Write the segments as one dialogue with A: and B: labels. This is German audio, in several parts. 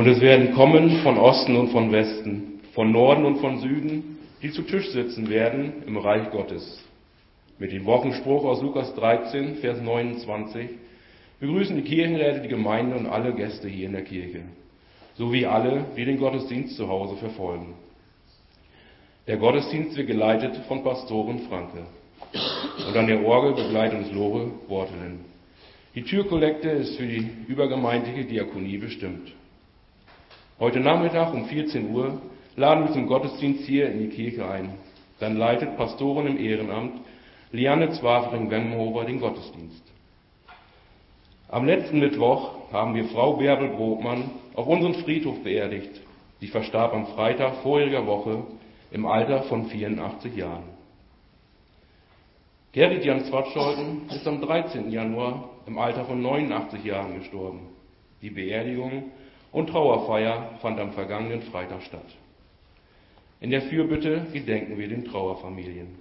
A: Und es werden kommen von Osten und von Westen, von Norden und von Süden, die zu Tisch sitzen werden im Reich Gottes. Mit dem Wochenspruch aus Lukas 13, Vers 29 begrüßen die Kirchenräte die Gemeinde und alle Gäste hier in der Kirche, sowie alle, die den Gottesdienst zu Hause verfolgen. Der Gottesdienst wird geleitet von Pastorin Franke und an der Orgel begleitet uns Lore Wortelen. Die Türkollekte ist für die übergemeindliche Diakonie bestimmt. Heute Nachmittag um 14 Uhr laden wir zum Gottesdienst hier in die Kirche ein. Dann leitet Pastorin im Ehrenamt Liane Zwafering-Wemmenhofer den Gottesdienst. Am letzten Mittwoch haben wir Frau Bärbel Brotmann auf unseren Friedhof beerdigt. Sie verstarb am Freitag voriger Woche im Alter von 84 Jahren. Gerrit Jan Zwatscholten ist am 13. Januar im Alter von 89 Jahren gestorben. Die Beerdigung und Trauerfeier fand am vergangenen Freitag statt. In der Fürbitte gedenken wir den Trauerfamilien.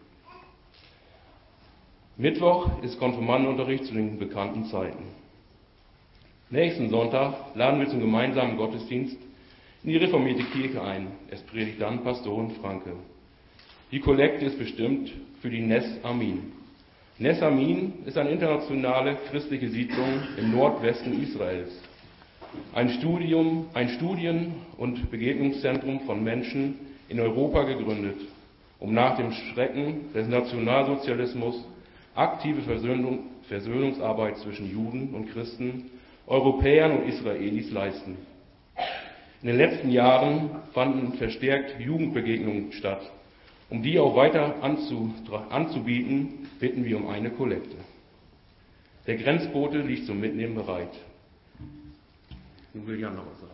A: Mittwoch ist Konfirmandenunterricht zu den bekannten Zeiten. Nächsten Sonntag laden wir zum gemeinsamen Gottesdienst in die reformierte Kirche ein. Es predigt dann Pastorin Franke. Die Kollekte ist bestimmt für die Nes Amin. Nes Amin ist eine internationale christliche Siedlung im Nordwesten Israels. Ein Studien- und Begegnungszentrum von Menschen in Europa gegründet, um nach dem Schrecken des Nationalsozialismus aktive Versöhnungsarbeit zwischen Juden und Christen, Europäern und Israelis leisten. In den letzten Jahren fanden verstärkt Jugendbegegnungen statt. Um die auch weiter anzubieten, bitten wir um eine Kollekte. Der Grenzbote liegt zum Mitnehmen bereit. Nun will Jan noch was sagen.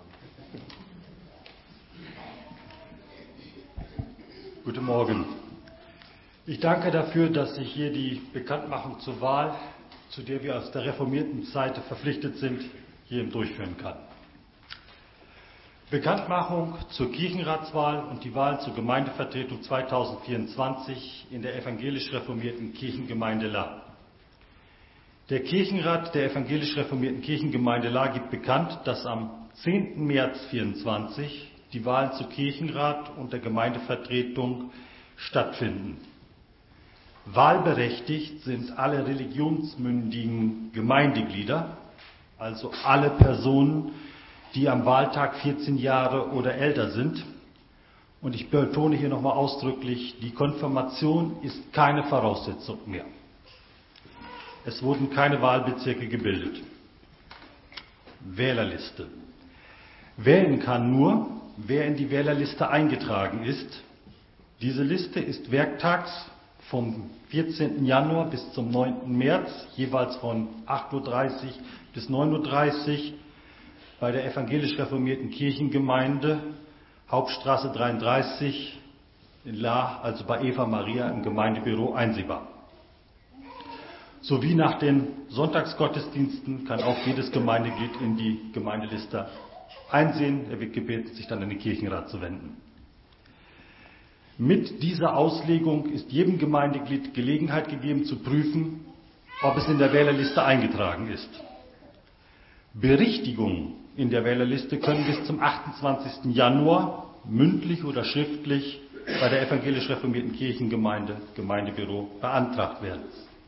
B: Guten Morgen. Ich danke dafür, dass ich hier die Bekanntmachung zur Wahl, zu der wir aus der reformierten Seite verpflichtet sind, hier durchführen kann. Bekanntmachung zur Kirchenratswahl und die Wahl zur Gemeindevertretung 2024 in der evangelisch-reformierten Kirchengemeinde La. Der Kirchenrat der evangelisch-reformierten Kirchengemeinde La gibt bekannt, dass am 10. März 2024 die Wahlen zu Kirchenrat und der Gemeindevertretung stattfinden. Wahlberechtigt sind alle religionsmündigen Gemeindeglieder, also alle Personen, die am Wahltag 14 Jahre oder älter sind. Und ich betone hier nochmal ausdrücklich, die Konfirmation ist keine Voraussetzung mehr. Es wurden keine Wahlbezirke gebildet. Wählerliste. Wählen kann nur, wer in die Wählerliste eingetragen ist. Diese Liste ist werktags vom 14. Januar bis zum 9. März, jeweils von 8.30 Uhr bis 9.30 Uhr bei der evangelisch-reformierten Kirchengemeinde, Hauptstraße 33 in La, also bei Eva Maria im Gemeindebüro einsehbar. Sowie nach den Sonntagsgottesdiensten kann auch jedes Gemeindeglied in die Gemeindeliste einsehen. Er wird gebeten, sich dann an den Kirchenrat zu wenden. Mit dieser Auslegung ist jedem Gemeindeglied Gelegenheit gegeben zu prüfen, ob es in der Wählerliste eingetragen ist. Berichtigungen in der Wählerliste können bis zum 28. Januar mündlich oder schriftlich bei der evangelisch-reformierten Kirchengemeinde, Gemeindebüro, beantragt werden.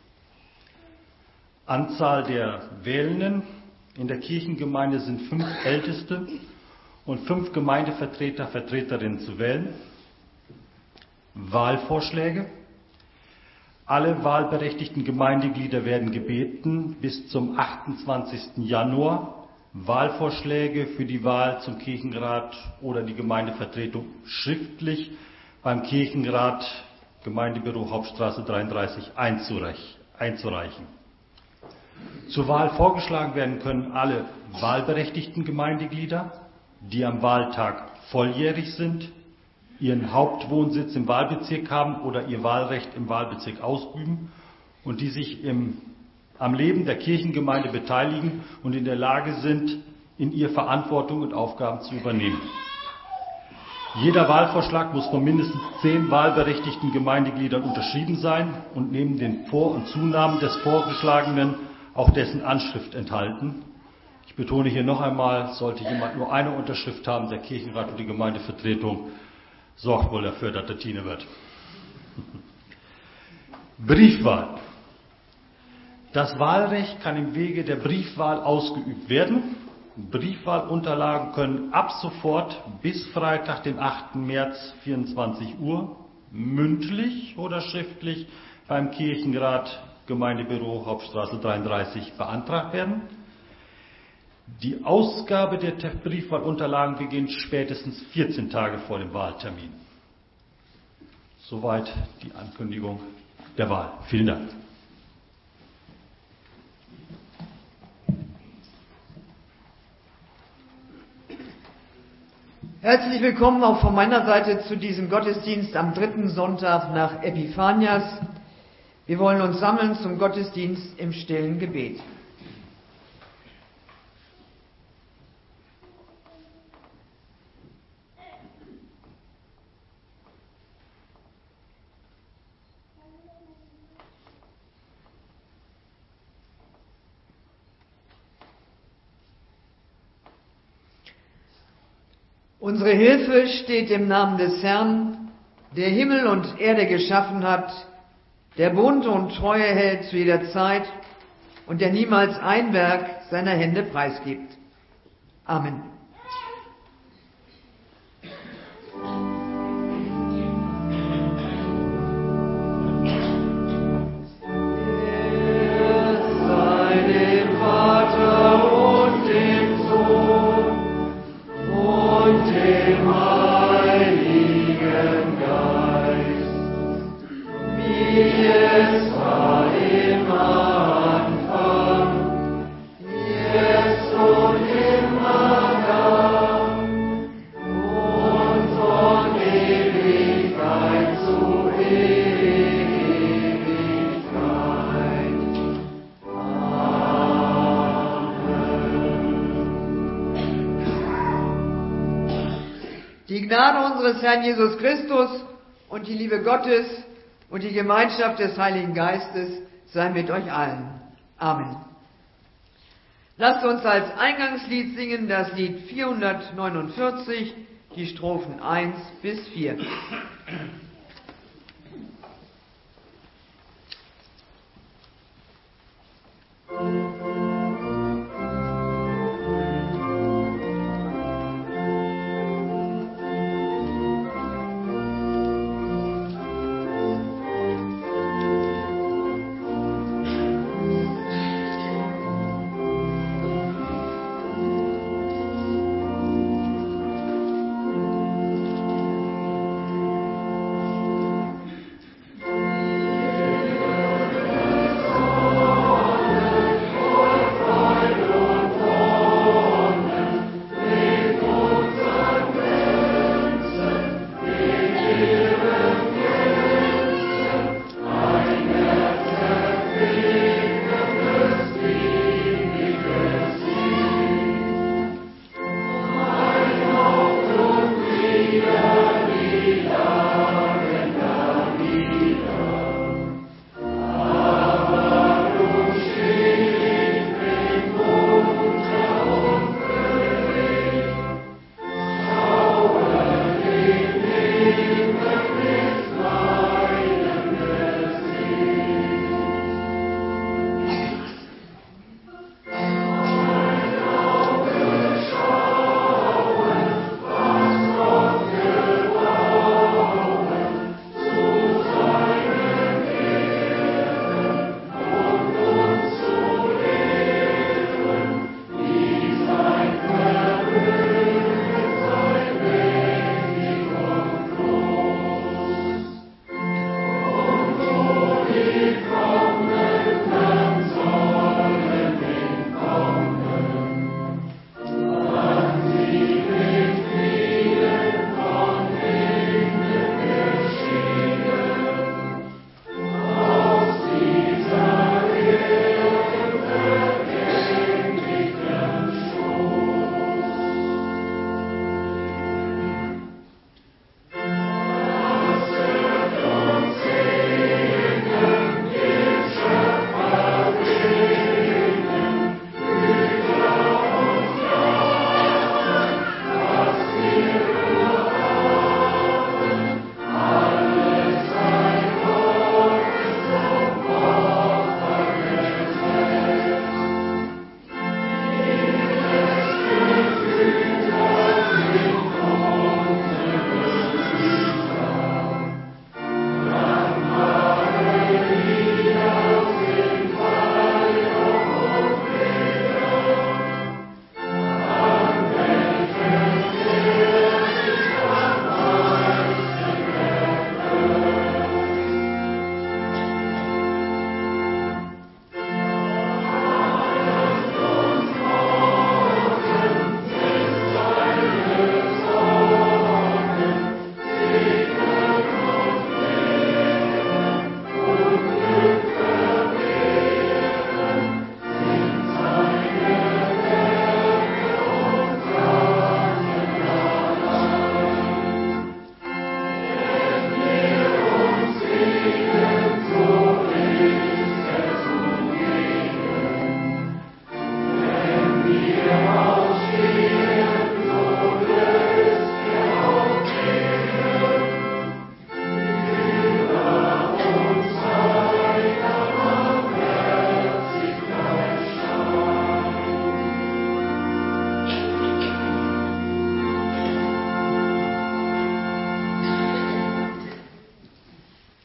B: Anzahl der Wählenden in der Kirchengemeinde sind 5 Älteste und 5 Gemeindevertreter, Vertreterinnen zu wählen. Wahlvorschläge. Alle wahlberechtigten Gemeindeglieder werden gebeten, bis zum 28. Januar Wahlvorschläge für die Wahl zum Kirchenrat oder die Gemeindevertretung schriftlich beim Kirchenrat, Gemeindebüro Hauptstraße 33 einzureichen. Zur Wahl vorgeschlagen werden können alle wahlberechtigten Gemeindeglieder, die am Wahltag volljährig sind, ihren Hauptwohnsitz im Wahlbezirk haben oder ihr Wahlrecht im Wahlbezirk ausüben und die sich am Leben der Kirchengemeinde beteiligen und in der Lage sind, in ihr Verantwortung und Aufgaben zu übernehmen. Jeder Wahlvorschlag muss von mindestens 10 wahlberechtigten Gemeindegliedern unterschrieben sein und neben den Vor- und Zunamen des Vorgeschlagenen auch dessen Anschrift enthalten. Ich Ich betone hier noch einmal, sollte jemand nur eine Unterschrift haben, der Kirchenrat und die Gemeindevertretung sorgt wohl dafür, dass der Tine wird. Briefwahl. Das Wahlrecht kann im Wege der Briefwahl ausgeübt werden. Briefwahlunterlagen können ab sofort bis Freitag, den 8. März, 24 Uhr, mündlich oder schriftlich beim Kirchenrat, Gemeindebüro, Hauptstraße 33, beantragt werden. Die Ausgabe der Briefwahlunterlagen beginnt spätestens 14 Tage vor dem Wahltermin. Soweit die Ankündigung der Wahl. Vielen Dank.
C: Herzlich willkommen auch von meiner Seite zu diesem Gottesdienst am 3. Sonntag nach Epiphanias. Wir wollen uns sammeln zum Gottesdienst im stillen Gebet. Unsere Hilfe steht im Namen des Herrn, der Himmel und Erde geschaffen hat, der Bund und Treue hält zu jeder Zeit und der niemals ein Werk seiner Hände preisgibt. Amen. Die Gnade unseres Herrn Jesus Christus und die Liebe Gottes und die Gemeinschaft des Heiligen Geistes sei mit euch allen. Amen. Lasst uns als Eingangslied singen das Lied 449, die Strophen 1 bis 4.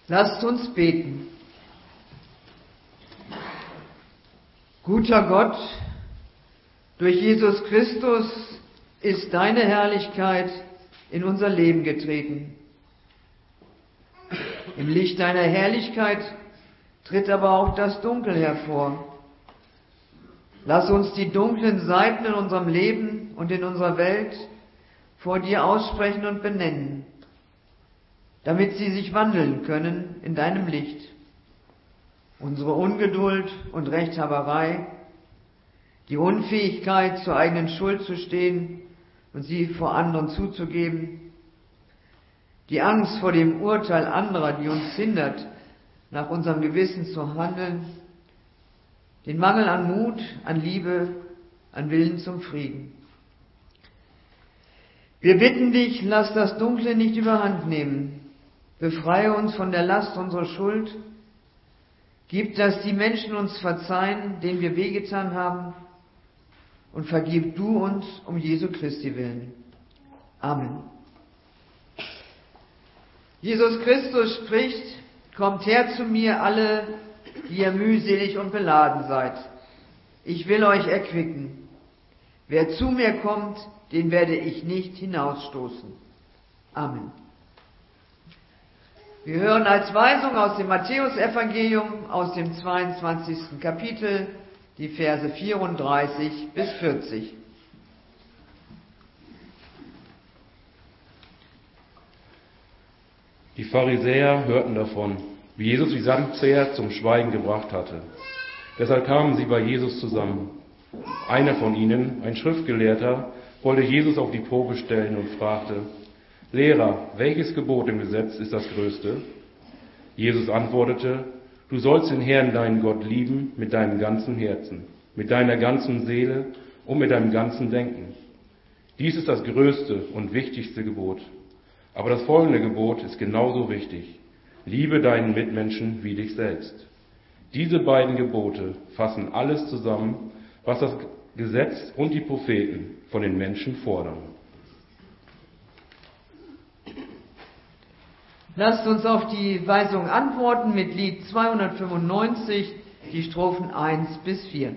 C: Lasst uns beten. Guter Gott, durch Jesus Christus ist deine Herrlichkeit in unser Leben getreten. Im Licht deiner Herrlichkeit tritt aber auch das Dunkel hervor. Lass uns die dunklen Seiten in unserem Leben und in unserer Welt vor dir aussprechen und benennen, damit sie sich wandeln können in deinem Licht. Unsere Ungeduld und Rechthaberei, die Unfähigkeit, zur eigenen Schuld zu stehen und sie vor anderen zuzugeben, die Angst vor dem Urteil anderer, die uns hindert, nach unserem Gewissen zu handeln, den Mangel an Mut, an Liebe, an Willen zum Frieden. Wir bitten dich, lass das Dunkle nicht überhand nehmen. Befreie uns von der Last unserer Schuld. Gib, dass die Menschen uns verzeihen, denen wir wehgetan haben. Und vergib du uns um Jesu Christi willen. Amen. Jesus Christus spricht: Kommt her zu mir alle, die ihr mühselig und beladen seid. Ich will euch erquicken. Wer zu mir kommt, den werde ich nicht hinausstoßen. Amen. Wir hören als Weisung aus dem Matthäusevangelium aus dem 22. Kapitel die Verse 34 bis 40.
A: Die Pharisäer hörten davon, wie Jesus die Sadduzäer zum Schweigen gebracht hatte. Deshalb kamen sie bei Jesus zusammen. Einer von ihnen, ein Schriftgelehrter, wollte Jesus auf die Probe stellen und fragte: Lehrer, welches Gebot im Gesetz ist das größte? Jesus antwortete: Du sollst den Herrn, deinen Gott, lieben mit deinem ganzen Herzen, mit deiner ganzen Seele und mit deinem ganzen Denken. Dies ist das größte und wichtigste Gebot. Aber das folgende Gebot ist genauso wichtig: Liebe deinen Mitmenschen wie dich selbst. Diese beiden Gebote fassen alles zusammen, was das Gesetz und die Propheten von den Menschen fordern.
C: Lasst uns auf die Weisung antworten mit Lied 295, die Strophen 1 bis 4.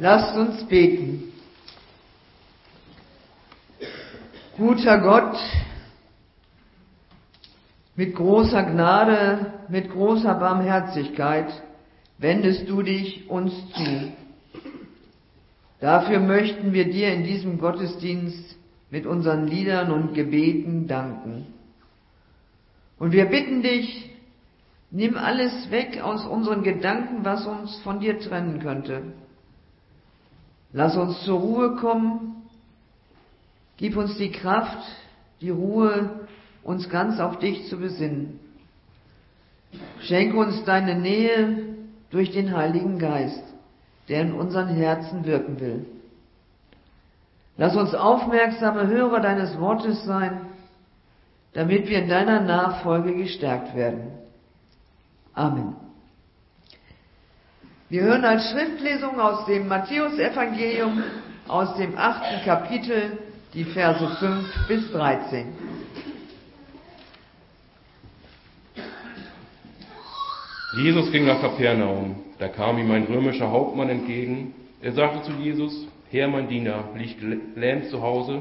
C: Lasst uns beten. Guter Gott, mit großer Gnade, mit großer Barmherzigkeit wendest du dich uns zu. Dafür möchten wir dir in diesem Gottesdienst mit unseren Liedern und Gebeten danken. Und wir bitten dich, nimm alles weg aus unseren Gedanken, was uns von dir trennen könnte. Lass uns zur Ruhe kommen. Gib uns die Kraft, die Ruhe, uns ganz auf dich zu besinnen. Schenke uns deine Nähe durch den Heiligen Geist, der in unseren Herzen wirken will. Lass uns aufmerksame Hörer deines Wortes sein, damit wir in deiner Nachfolge gestärkt werden. Amen. Wir hören als Schriftlesung aus dem Matthäusevangelium, aus dem 8. Kapitel, die Verse 5 bis 13.
A: Jesus ging nach Kapernaum. Da kam ihm ein römischer Hauptmann entgegen. Er sagte zu Jesus: Herr, mein Diener liegt lähmend zu Hause.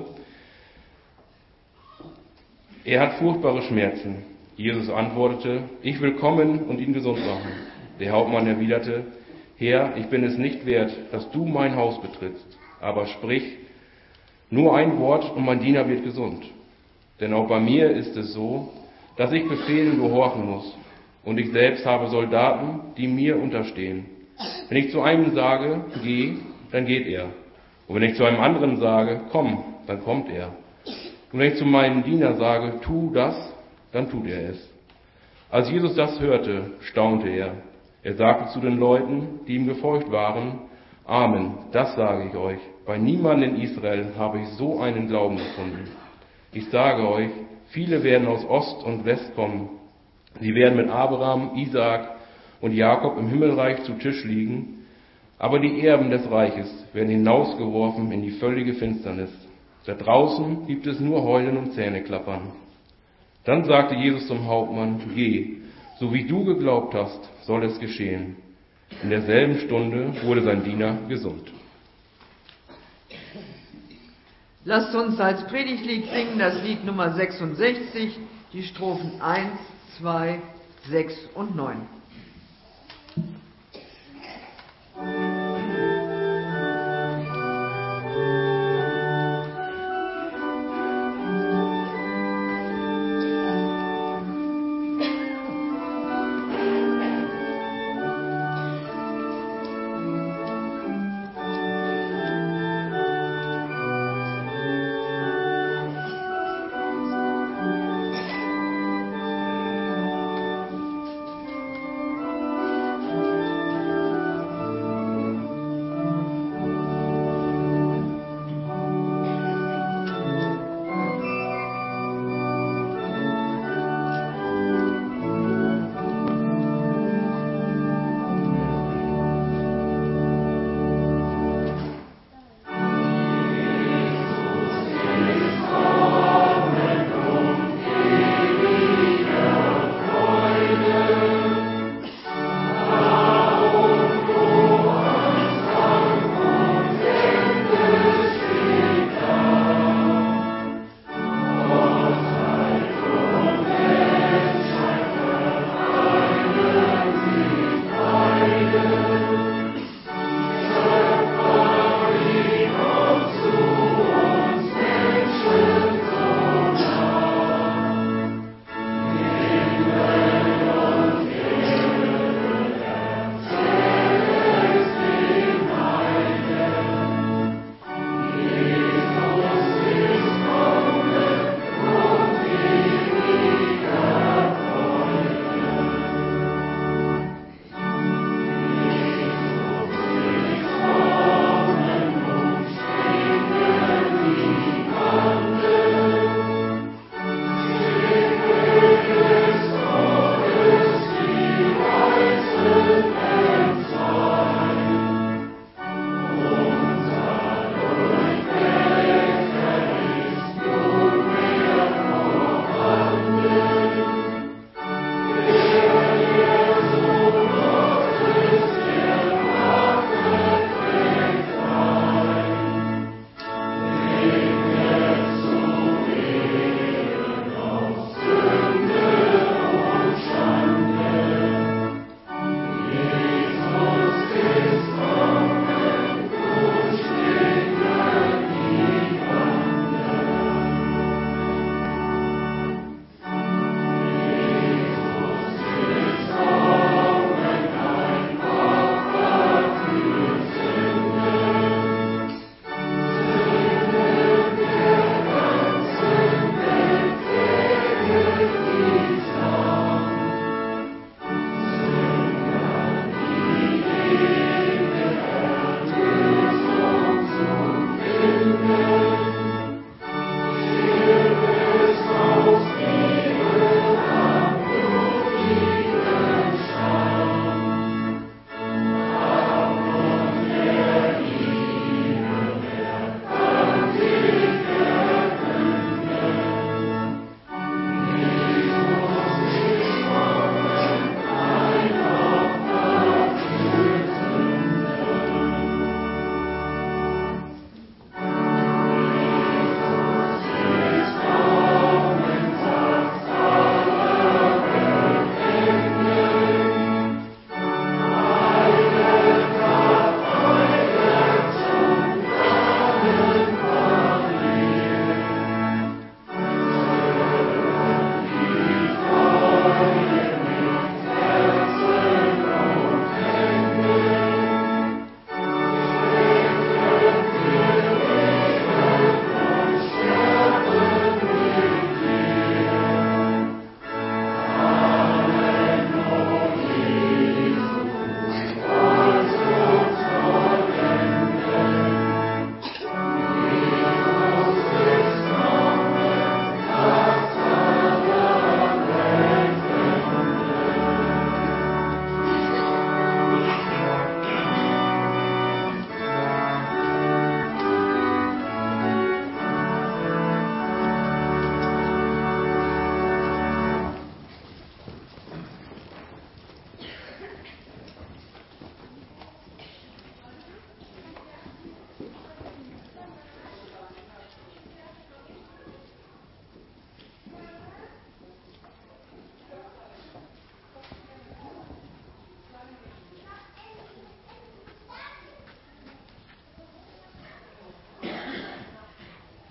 A: Er hat furchtbare Schmerzen. Jesus antwortete: Ich will kommen und ihn gesund machen. Der Hauptmann erwiderte: Herr, ich bin es nicht wert, dass du mein Haus betrittst. Aber sprich nur ein Wort und mein Diener wird gesund. Denn auch bei mir ist es so, dass ich Befehlen gehorchen muss. Und ich selbst habe Soldaten, die mir unterstehen. Wenn ich zu einem sage, geh, dann geht er. Und wenn ich zu einem anderen sage, komm, dann kommt er. Und wenn ich zu meinem Diener sage, tu das, dann tut er es. Als Jesus das hörte, staunte er. Er sagte zu den Leuten, die ihm gefolgt waren: Amen, das sage ich euch. Bei niemandem in Israel habe ich so einen Glauben gefunden. Ich sage euch, viele werden aus Ost und West kommen. Sie werden mit Abraham, Isaak und Jakob im Himmelreich zu Tisch liegen. Aber die Erben des Reiches werden hinausgeworfen in die völlige Finsternis. Da draußen gibt es nur Heulen und Zähneklappern. Dann sagte Jesus zum Hauptmann: Geh, so wie du geglaubt hast, soll es geschehen. In derselben Stunde wurde sein Diener gesund.
C: Lasst uns als Predigtlied singen das Lied Nummer 66, die Strophen 1, 2, 6 und 9.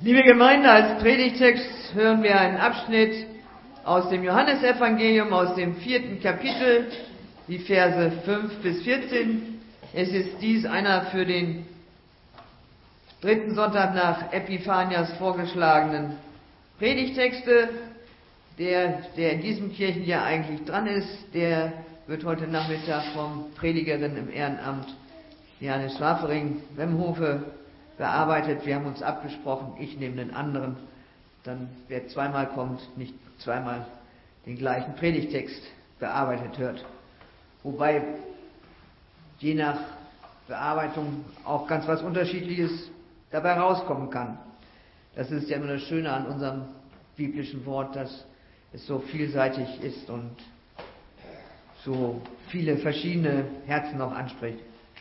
C: Liebe Gemeinde, als Predigtext hören wir einen Abschnitt aus dem Johannesevangelium, aus dem 4. Kapitel, die Verse 5 bis 14. Es ist dies einer für den 3. Sonntag nach Epiphanias vorgeschlagenen Predigtexte. Der in diesem Kirchenjahr eigentlich dran ist, der wird heute Nachmittag vom Predigerin im Ehrenamt Johannes Schwafering-Wemhofe bearbeitet. Wir haben uns abgesprochen, ich nehme den anderen. Dann, wer zweimal kommt, nicht zweimal den gleichen Predigtext bearbeitet hört. Wobei je nach Bearbeitung auch ganz was Unterschiedliches dabei rauskommen kann. Das ist ja immer das Schöne an unserem biblischen Wort, dass es so vielseitig ist und so viele verschiedene Herzen auch anspricht.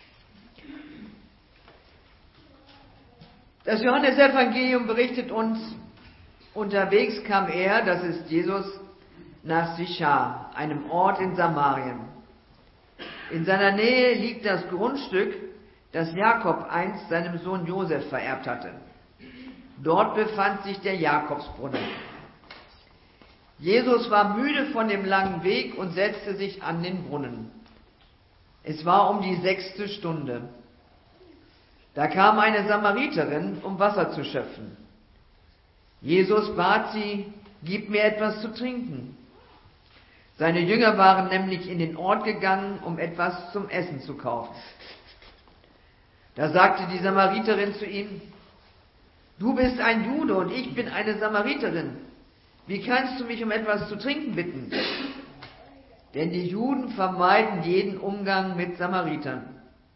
C: Das Johannesevangelium berichtet uns, unterwegs kam er, das ist Jesus, nach Sichar, einem Ort in Samarien. In seiner Nähe liegt das Grundstück, das Jakob einst seinem Sohn Josef vererbt hatte. Dort befand sich der Jakobsbrunnen. Jesus war müde von dem langen Weg und setzte sich an den Brunnen. Es war um die 6. Stunde. Da kam eine Samariterin, um Wasser zu schöpfen. Jesus bat sie, gib mir etwas zu trinken. Seine Jünger waren nämlich in den Ort gegangen, um etwas zum Essen zu kaufen. Da sagte die Samariterin zu ihm, du bist ein Jude und ich bin eine Samariterin. Wie kannst du mich um etwas zu trinken bitten? Denn die Juden vermeiden jeden Umgang mit Samaritern.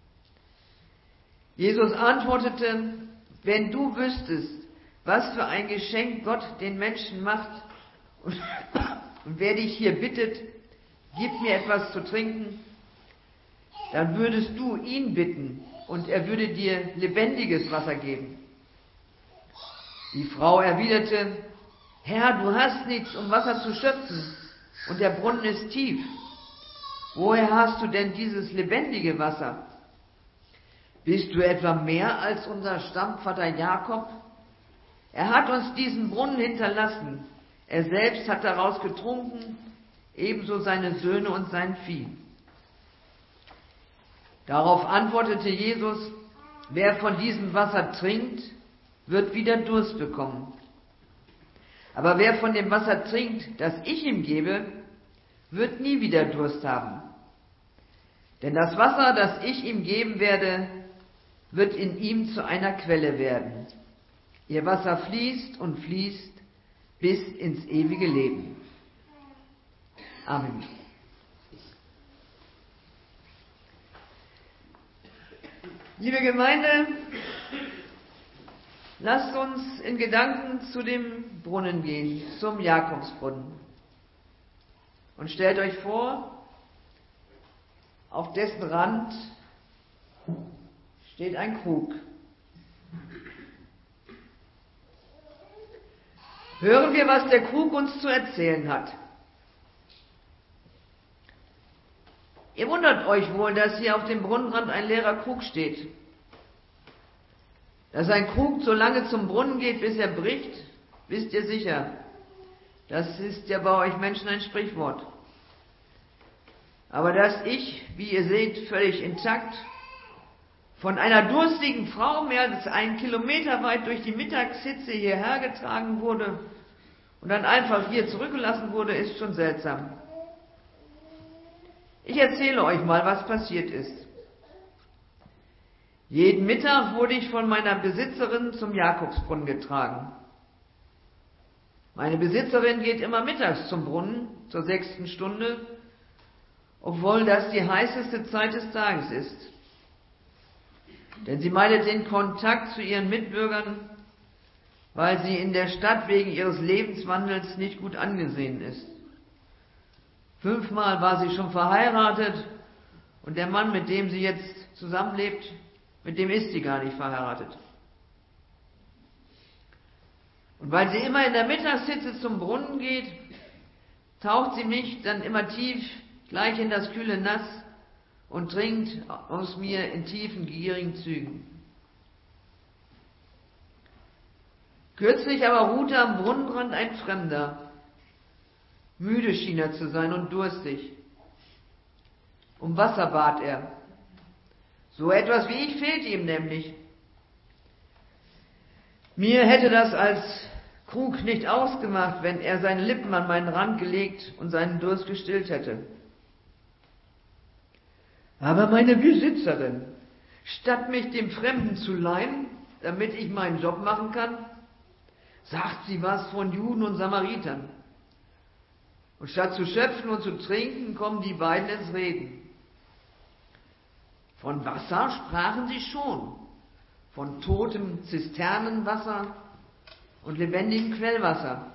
C: Jesus antwortete, wenn du wüsstest, was für ein Geschenk Gott den Menschen macht und wer dich hier bittet, gib mir etwas zu trinken, dann würdest du ihn bitten und er würde dir lebendiges Wasser geben. Die Frau erwiderte, Herr, du hast nichts, um Wasser zu schöpfen, und der Brunnen ist tief. Woher hast du denn dieses lebendige Wasser? Bist du etwa mehr als unser Stammvater Jakob? Er hat uns diesen Brunnen hinterlassen. Er selbst hat daraus getrunken, ebenso seine Söhne und sein Vieh. Darauf antwortete Jesus, wer von diesem Wasser trinkt, wird wieder Durst bekommen. Aber wer von dem Wasser trinkt, das ich ihm gebe, wird nie wieder Durst haben. Denn das Wasser, das ich ihm geben werde, wird in ihm zu einer Quelle werden. Ihr Wasser fließt und fließt bis ins ewige Leben. Amen. Liebe Gemeinde, lasst uns in Gedanken zu dem Brunnen gehen, zum Jakobsbrunnen. Und stellt euch vor, auf dessen Rand steht ein Krug. Hören wir, was der Krug uns zu erzählen hat. Ihr wundert euch wohl, dass hier auf dem Brunnenrand ein leerer Krug steht. Dass ein Krug so lange zum Brunnen geht, bis er bricht, wisst ihr sicher. Das ist ja bei euch Menschen ein Sprichwort. Aber dass ich, wie ihr seht, völlig intakt, von einer durstigen Frau mehr als 1 Kilometer weit durch die Mittagshitze hierher getragen wurde und dann einfach hier zurückgelassen wurde, ist schon seltsam. Ich erzähle euch mal, was passiert ist. Jeden Mittag wurde ich von meiner Besitzerin zum Jakobsbrunnen getragen. Meine Besitzerin geht immer mittags zum Brunnen, zur 6. Stunde, obwohl das die heißeste Zeit des Tages ist. Denn sie meidet den Kontakt zu ihren Mitbürgern, weil sie in der Stadt wegen ihres Lebenswandels nicht gut angesehen ist. 5-mal war sie schon verheiratet und der Mann, mit dem sie jetzt zusammenlebt, mit dem ist sie gar nicht verheiratet. Und weil sie immer in der Mittagshitze zum Brunnen geht, taucht sie mich dann immer tief gleich in das kühle Nass und trinkt aus mir in tiefen, gierigen Zügen. Kürzlich aber ruhte am Brunnenrand ein Fremder. Müde schien er zu sein und durstig. Um Wasser bat er. So etwas wie ich fehlte ihm nämlich. Mir hätte das als Krug nicht ausgemacht, wenn er seine Lippen an meinen Rand gelegt und seinen Durst gestillt hätte. Aber meine Besitzerin, statt mich dem Fremden zu leihen, damit ich meinen Job machen kann, sagt sie was von Juden und Samaritern. Und statt zu schöpfen und zu trinken, kommen die beiden ins Reden. Von Wasser sprachen sie schon, von totem Zisternenwasser und lebendigem Quellwasser.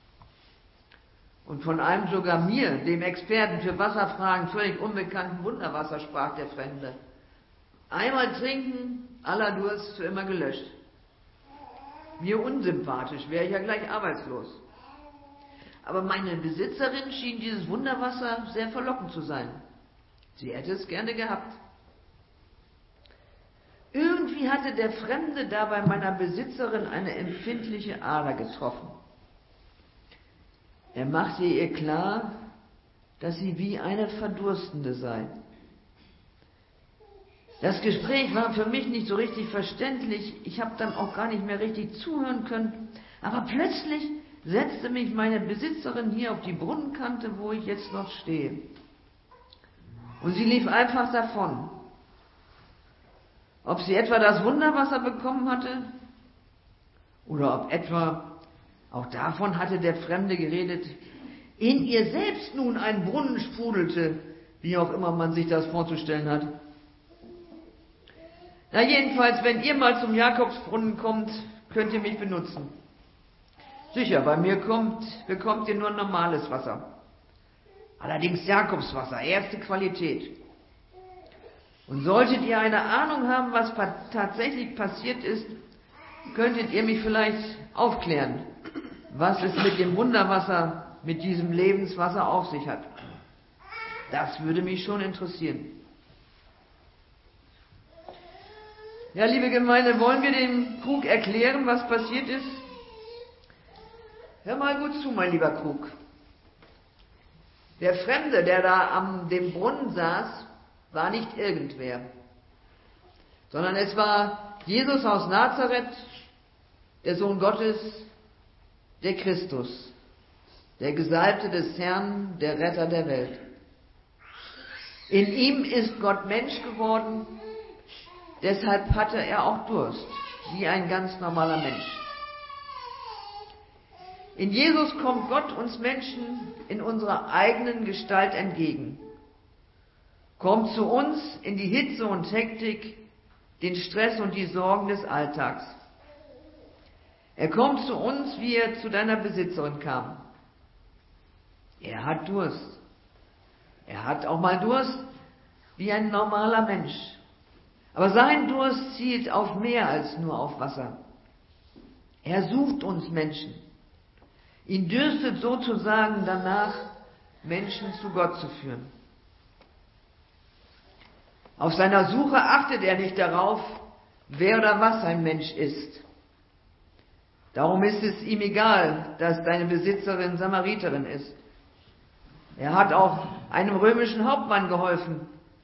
C: Und von einem sogar mir, dem Experten für Wasserfragen, völlig unbekannten Wunderwasser, sprach der Fremde. Einmal trinken, aller Durst für immer gelöscht. Mir unsympathisch, wäre ich ja gleich arbeitslos. Aber meine Besitzerin schien dieses Wunderwasser sehr verlockend zu sein. Sie hätte es gerne gehabt. Irgendwie hatte der Fremde da bei meiner Besitzerin eine empfindliche Ader getroffen. Er machte ihr klar, dass sie wie eine Verdurstende sei. Das Gespräch war für mich nicht so richtig verständlich. Ich habe dann auch gar nicht mehr richtig zuhören können. Aber plötzlich setzte mich meine Besitzerin hier auf die Brunnenkante, wo ich jetzt noch stehe. Und sie lief einfach davon. Ob sie etwa das Wunderwasser bekommen hatte oder ob etwa, auch davon hatte der Fremde geredet, in ihr selbst nun ein Brunnen sprudelte, wie auch immer man sich das vorzustellen hat. Na jedenfalls, wenn ihr mal zum Jakobsbrunnen kommt, könnt ihr mich benutzen. Sicher, bei mir bekommt ihr nur normales Wasser. Allerdings Jakobswasser, erste Qualität. Und solltet ihr eine Ahnung haben, was tatsächlich passiert ist, könntet ihr mich vielleicht aufklären, was es mit dem Wunderwasser, mit diesem Lebenswasser auf sich hat. Das würde mich schon interessieren. Ja, liebe Gemeinde, wollen wir dem Krug erklären, was passiert ist? Hör mal gut zu, mein lieber Krug. Der Fremde, der da am dem Brunnen saß, war nicht irgendwer, sondern es war Jesus aus Nazareth, der Sohn Gottes, der Christus, der Gesalbte des Herrn, der Retter der Welt. In ihm ist Gott Mensch geworden, deshalb hatte er auch Durst, wie ein ganz normaler Mensch. In Jesus kommt Gott uns Menschen in unserer eigenen Gestalt entgegen, kommt zu uns in die Hitze und Hektik, den Stress und die Sorgen des Alltags. Er kommt zu uns, wie er zu deiner Besitzerin kam. Er hat Durst. Er hat auch mal Durst wie ein normaler Mensch. Aber sein Durst zielt auf mehr als nur auf Wasser. Er sucht uns Menschen. Ihn dürstet sozusagen danach, Menschen zu Gott zu führen. Auf seiner Suche achtet er nicht darauf, wer oder was ein Mensch ist. Darum ist es ihm egal, dass deine Besitzerin Samariterin ist. Er hat auch einem römischen Hauptmann geholfen,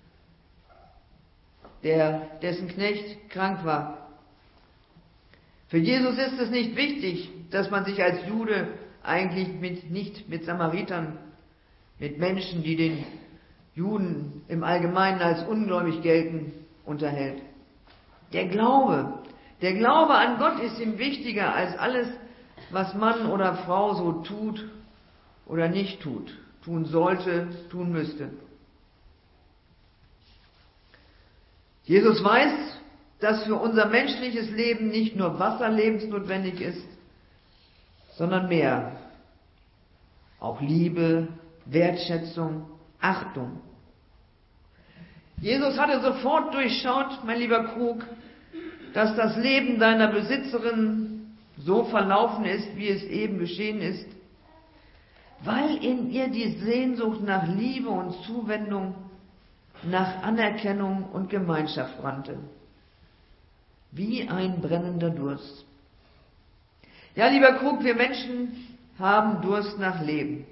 C: dessen Knecht krank war. Für Jesus ist es nicht wichtig, dass man sich als Jude eigentlich nicht mit Samaritern, mit Menschen, die den Juden im Allgemeinen als ungläubig gelten, unterhält. Der Glaube an Gott ist ihm wichtiger als alles, was Mann oder Frau so tut oder nicht tut, tun sollte, tun müsste. Jesus weiß, dass für unser menschliches Leben nicht nur Wasser lebensnotwendig ist, sondern mehr. Auch Liebe, Wertschätzung, Achtung. Jesus hatte sofort durchschaut, mein lieber Krug, dass das Leben deiner Besitzerin so verlaufen ist, wie es eben geschehen ist, weil in ihr die Sehnsucht nach Liebe und Zuwendung, nach Anerkennung und Gemeinschaft brannte. Wie ein brennender Durst. Ja, lieber Krug, wir Menschen haben Durst nach Leben.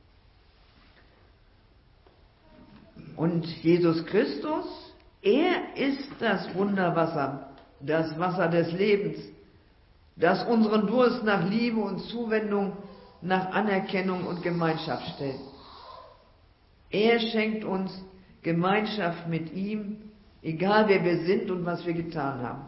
C: Und Jesus Christus, er ist das Wunderwasser, das Wasser des Lebens, das unseren Durst nach Liebe und Zuwendung, nach Anerkennung und Gemeinschaft stellt. Er schenkt uns Gemeinschaft mit ihm, egal wer wir sind und was wir getan haben.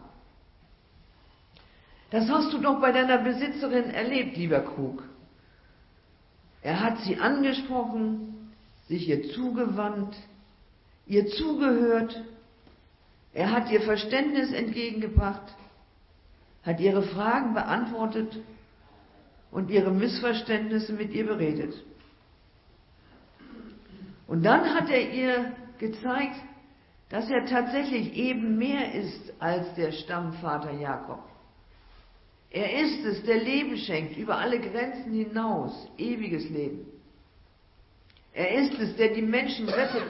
C: Das hast du doch bei deiner Besitzerin erlebt, lieber Krug. Er hat sie angesprochen, sich ihr zugewandt, ihr zugehört. Er hat ihr Verständnis entgegengebracht, hat ihre Fragen beantwortet und ihre Missverständnisse mit ihr beredet. Und dann hat er ihr gezeigt, dass er tatsächlich eben mehr ist als der Stammvater Jakob. Er ist es, der Leben schenkt, über alle Grenzen hinaus, ewiges Leben. Er ist es, der die Menschen rettet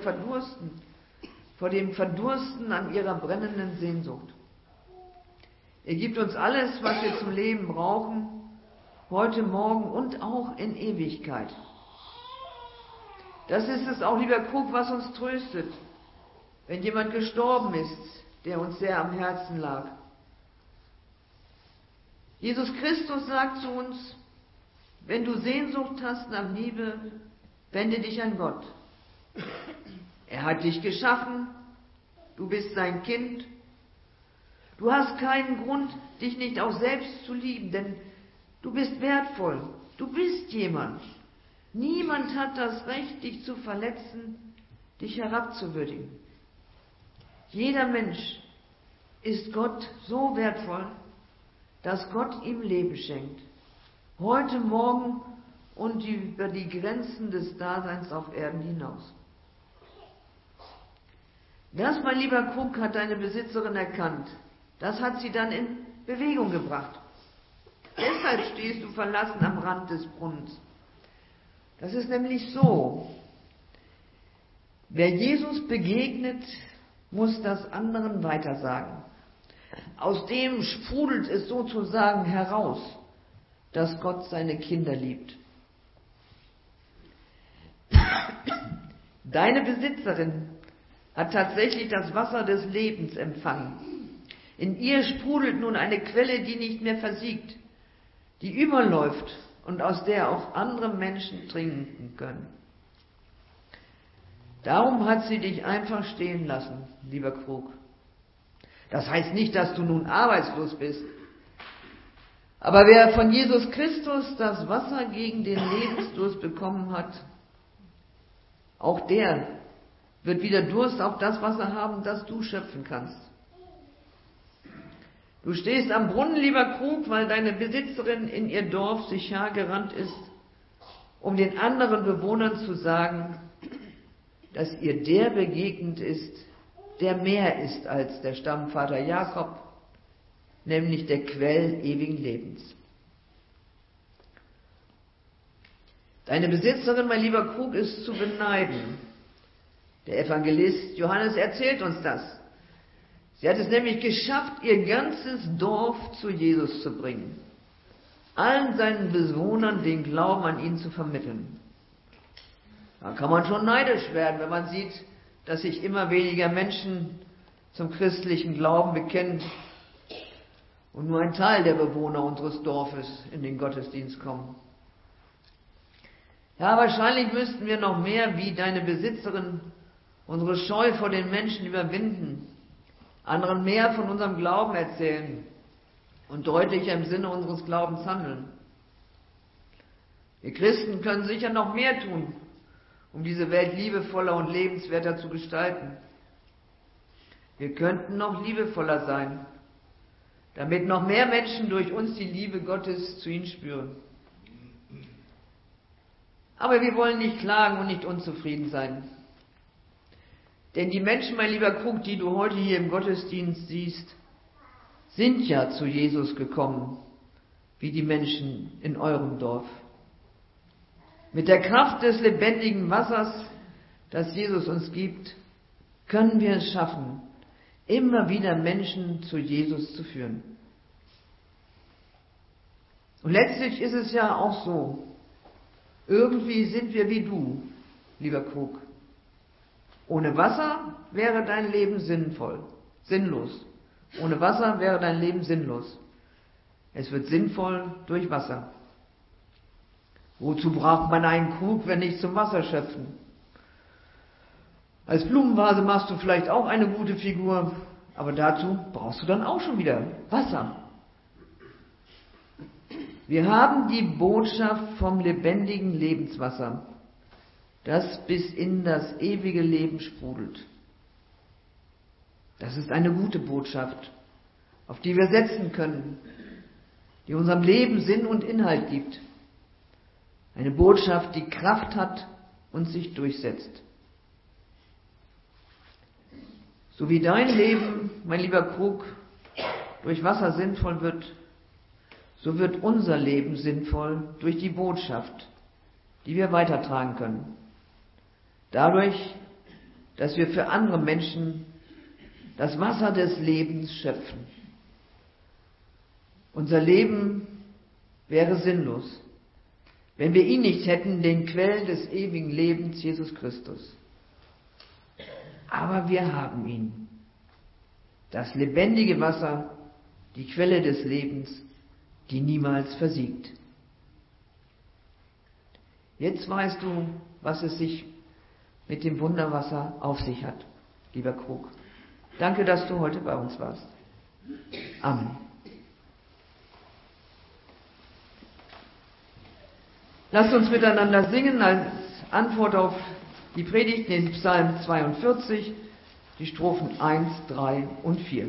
C: vor dem Verdursten an ihrer brennenden Sehnsucht. Er gibt uns alles, was wir zum Leben brauchen, heute, morgen und auch in Ewigkeit. Das ist es auch, lieber Krug, was uns tröstet, wenn jemand gestorben ist, der uns sehr am Herzen lag. Jesus Christus sagt zu uns, wenn du Sehnsucht hast nach Liebe, wende dich an Gott. Er hat dich geschaffen, du bist sein Kind. Du hast keinen Grund, dich nicht auch selbst zu lieben, denn du bist wertvoll, du bist jemand. Niemand hat das Recht, dich zu verletzen, dich herabzuwürdigen. Jeder Mensch ist Gott so wertvoll, dass Gott ihm Leben schenkt. Heute, morgen und über die Grenzen des Daseins auf Erden hinaus. Das, mein lieber Krug, hat deine Besitzerin erkannt. Das hat sie dann in Bewegung gebracht. Deshalb stehst du verlassen am Rand des Brunnens. Das ist nämlich so. Wer Jesus begegnet, muss das anderen weitersagen. Aus dem sprudelt es sozusagen heraus, dass Gott seine Kinder liebt. Deine Besitzerin hat tatsächlich das Wasser des Lebens empfangen. In ihr sprudelt nun eine Quelle, die nicht mehr versiegt, die überläuft und aus der auch andere Menschen trinken können. Darum hat sie dich einfach stehen lassen, lieber Krug. Das heißt nicht, dass du nun arbeitslos bist. Aber wer von Jesus Christus das Wasser gegen den Lebensdurst bekommen hat, auch der wird wieder Durst auf das Wasser haben, das du schöpfen kannst. Du stehst am Brunnen, lieber Krug, weil deine Besitzerin in ihr Dorf sich hergerannt ist, um den anderen Bewohnern zu sagen, dass ihr der begegnet ist, der mehr ist als der Stammvater Jakob, nämlich der Quell ewigen Lebens. Deine Besitzerin, mein lieber Krug, ist zu beneiden. Der Evangelist Johannes erzählt uns das. Sie hat es nämlich geschafft, ihr ganzes Dorf zu Jesus zu bringen, allen seinen Bewohnern den Glauben an ihn zu vermitteln. Da kann man schon neidisch werden, wenn man sieht, dass sich immer weniger Menschen zum christlichen Glauben bekennen und nur ein Teil der Bewohner unseres Dorfes in den Gottesdienst kommen. Ja, wahrscheinlich müssten wir noch mehr wie deine Besitzerin unsere Scheu vor den Menschen überwinden, anderen mehr von unserem Glauben erzählen und deutlicher im Sinne unseres Glaubens handeln. Wir Christen können sicher noch mehr tun, um diese Welt liebevoller und lebenswerter zu gestalten. Wir könnten noch liebevoller sein, damit noch mehr Menschen durch uns die Liebe Gottes zu ihm spüren. Aber wir wollen nicht klagen und nicht unzufrieden sein. Denn die Menschen, mein lieber Krug, die du heute hier im Gottesdienst siehst, sind ja zu Jesus gekommen, wie die Menschen in eurem Dorf. Mit der Kraft des lebendigen Wassers, das Jesus uns gibt, können wir es schaffen, immer wieder Menschen zu Jesus zu führen. Und letztlich ist es ja auch so, irgendwie sind wir wie du, lieber Krug. Ohne Wasser wäre dein Leben sinnlos. Ohne Wasser wäre dein Leben sinnlos. Es wird sinnvoll durch Wasser. Wozu braucht man einen Krug, wenn nicht zum Wasserschöpfen? Als Blumenvase machst du vielleicht auch eine gute Figur, aber dazu brauchst du dann auch schon wieder Wasser. Wir haben die Botschaft vom lebendigen Lebenswasser, das bis in das ewige Leben sprudelt. Das ist eine gute Botschaft, auf die wir setzen können, die unserem Leben Sinn und Inhalt gibt. Eine Botschaft, die Kraft hat und sich durchsetzt. So wie dein Leben, mein lieber Krug, durch Wasser sinnvoll wird, so wird unser Leben sinnvoll durch die Botschaft, die wir weitertragen können. Dadurch, dass wir für andere Menschen das Wasser des Lebens schöpfen. Unser Leben wäre sinnlos, wenn wir ihn nicht hätten, den Quell des ewigen Lebens, Jesus Christus. Aber wir haben ihn, das lebendige Wasser, die Quelle des Lebens, die niemals versiegt. Jetzt weißt du, was es sich mit dem Wunderwasser auf sich hat, lieber Krug. Danke, dass du heute bei uns warst. Amen. Lasst uns miteinander singen als Antwort auf die Predigt in Psalm 42, die Strophen 1, 3 und 4.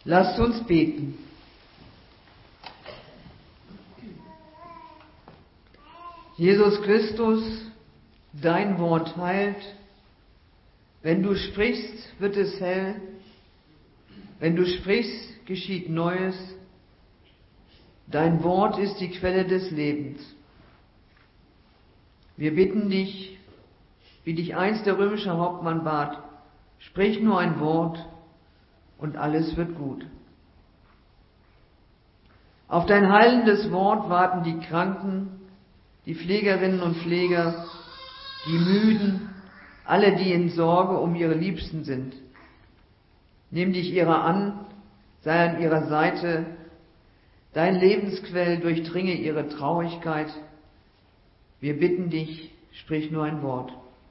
C: Lasst uns beten. Jesus Christus, dein Wort heilt. Wenn du sprichst, wird es hell. Wenn du sprichst, geschieht Neues. Dein Wort ist die Quelle des Lebens. Wir bitten dich, wie dich einst der römische Hauptmann bat, sprich nur ein Wort und alles wird gut. Auf dein heilendes Wort warten die Kranken, die Pflegerinnen und Pfleger, die Müden, alle, die in Sorge um ihre Liebsten sind. Nimm dich ihrer an, sei an ihrer Seite, dein Lebensquell durchdringe ihre Traurigkeit. Wir bitten dich, sprich nur ein Wort.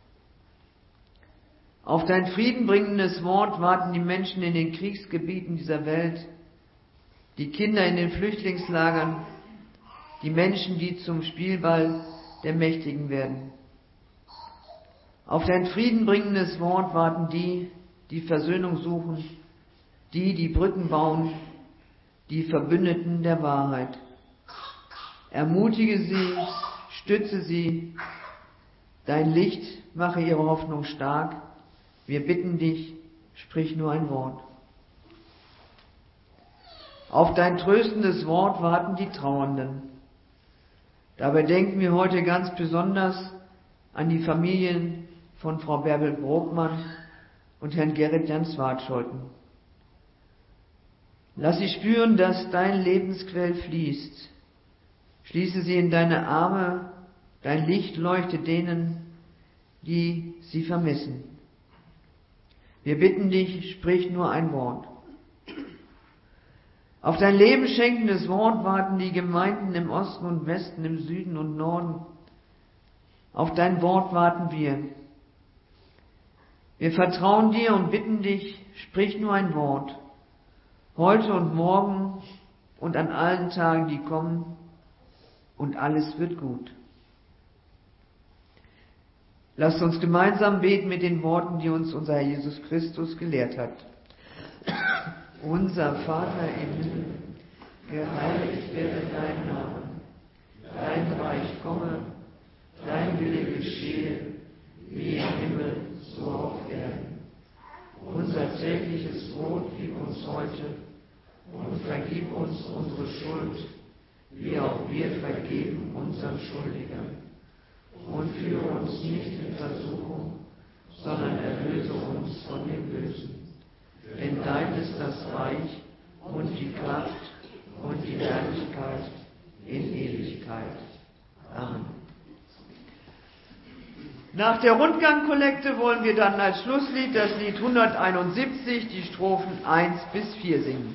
C: Auf dein friedenbringendes Wort warten die Menschen in den Kriegsgebieten dieser Welt, die Kinder in den Flüchtlingslagern, die Menschen, die zum Spielball der Mächtigen werden. Auf dein friedenbringendes Wort warten die, die Versöhnung suchen, die Brücken bauen, die Verbündeten der Wahrheit. Ermutige sie, stütze sie, dein Licht mache ihre Hoffnung stark. Wir bitten dich, sprich nur ein Wort. Auf dein tröstendes Wort warten die Trauernden. Dabei denken wir heute ganz besonders an die Familien von Frau Bärbel Brokmann und Herrn Gerrit Jans-Wartscholten. Lass sie spüren, dass dein Lebensquell fließt. Schließe sie in deine Arme, dein Licht leuchte denen, die sie vermissen. Wir bitten dich, sprich nur ein Wort. Auf dein lebenschenkendes Wort warten die Gemeinden im Osten und Westen, im Süden und Norden. Auf dein Wort warten wir. Wir vertrauen dir und bitten dich, sprich nur ein Wort. Heute und morgen und an allen Tagen, die kommen, und alles wird gut. Lasst uns gemeinsam beten mit den Worten, die uns unser Herr Jesus Christus gelehrt hat. Unser Vater im Himmel, geheiligt werde dein Name, dein Reich komme, dein Wille geschehe, wie im Himmel, so auf Erden. Unser tägliches Brot gib uns heute und vergib uns unsere Schuld, wie auch wir vergeben unseren Schuldigern. Und führe uns nicht in Versuchung, sondern erlöse uns von dem Bösen. Denn dein ist das Reich und die Kraft und die Herrlichkeit in Ewigkeit. Amen. Nach der Rundgangkollekte wollen wir dann als Schlusslied das Lied 171, die Strophen 1 bis 4 singen.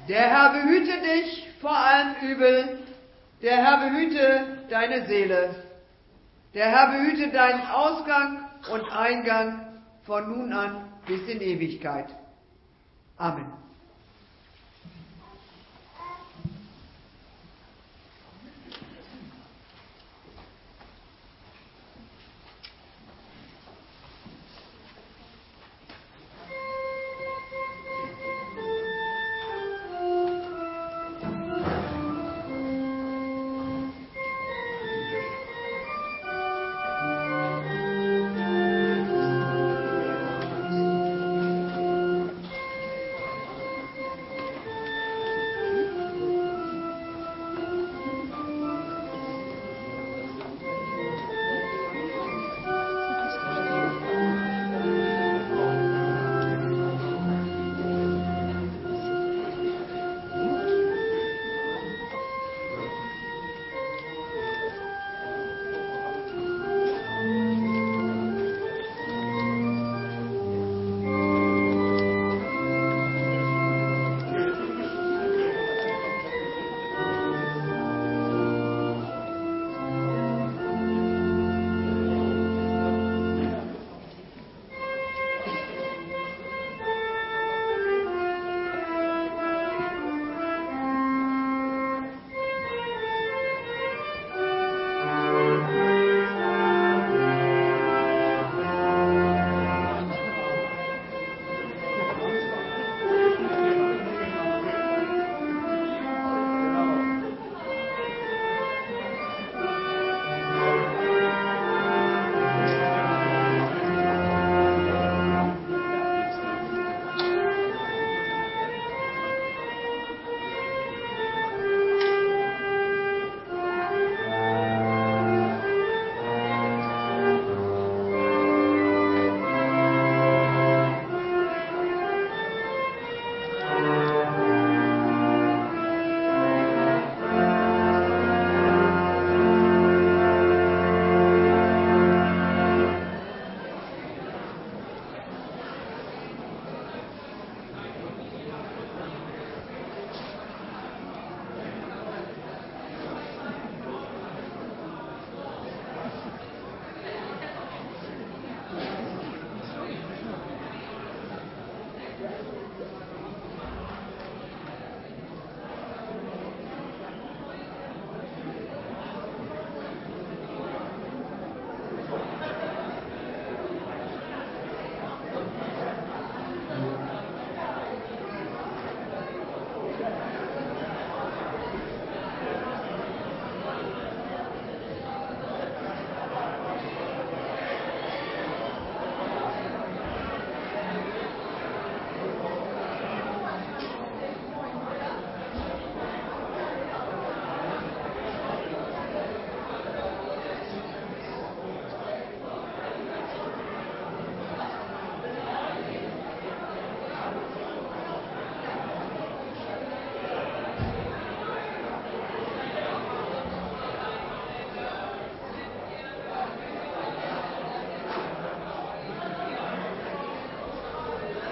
C: Der Herr behüte dich vor allem Übel. Der Herr behüte deine Seele. Der Herr behüte deinen Ausgang und Eingang von nun an bis in Ewigkeit. Amen.